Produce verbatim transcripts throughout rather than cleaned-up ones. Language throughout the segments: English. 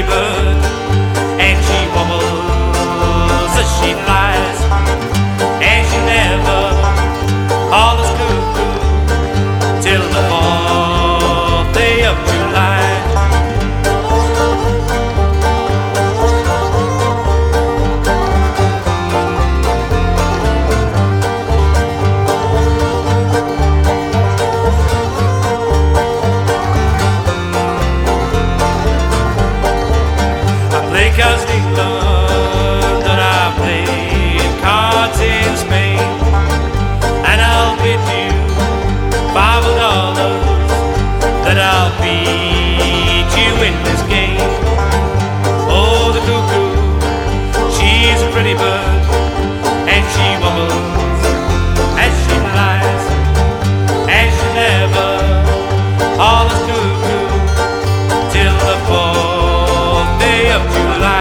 bird, and she wobbles as she flies, and she never hollers cuckoo till the fourth day of July. Because England and I play cards in Spain, and I'll bet you five dollars that I'll beat you in this game. Oh, the cuckoo, she's a pretty bird, and she wobbles as she flies, and she never hollers cuckoo till the fourth day of July.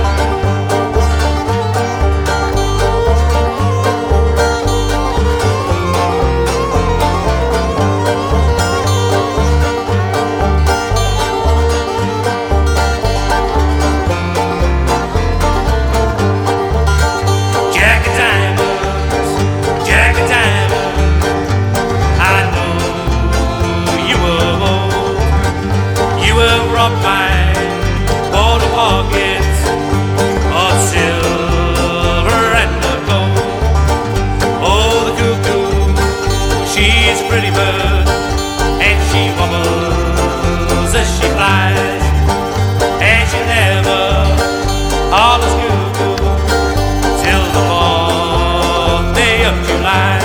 Jack of diamonds, Jack of diamonds, I know you were old. You have robbed my border pockets of silver and of gold. Oh, the cuckoo, she's a pretty bird, and she wobbles as she flies, and she never hollers cuckoo till the fourth day of July.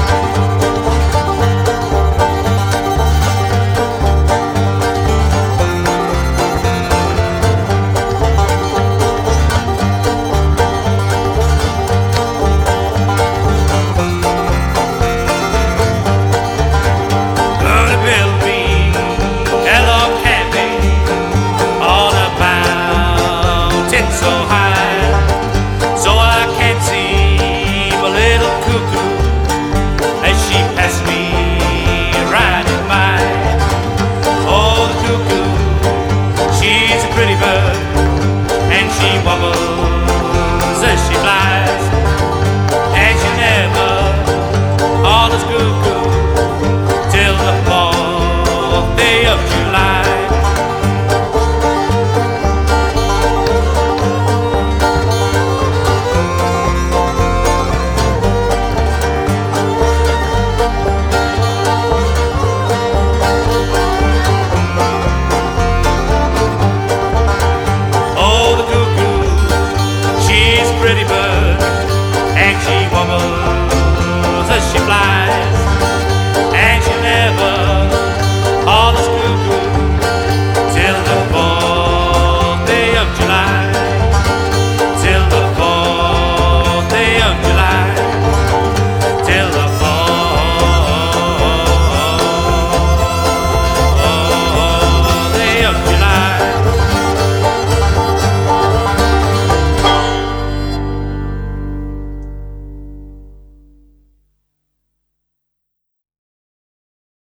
Gonna build me a log cabin on a mountain so high, so I can see my little cuckoo as she passes me riding by. Oh, the cuckoo, she's a pretty bird, and she wobbles as she flies, and she never hollers cuckoo till the fourth day of July.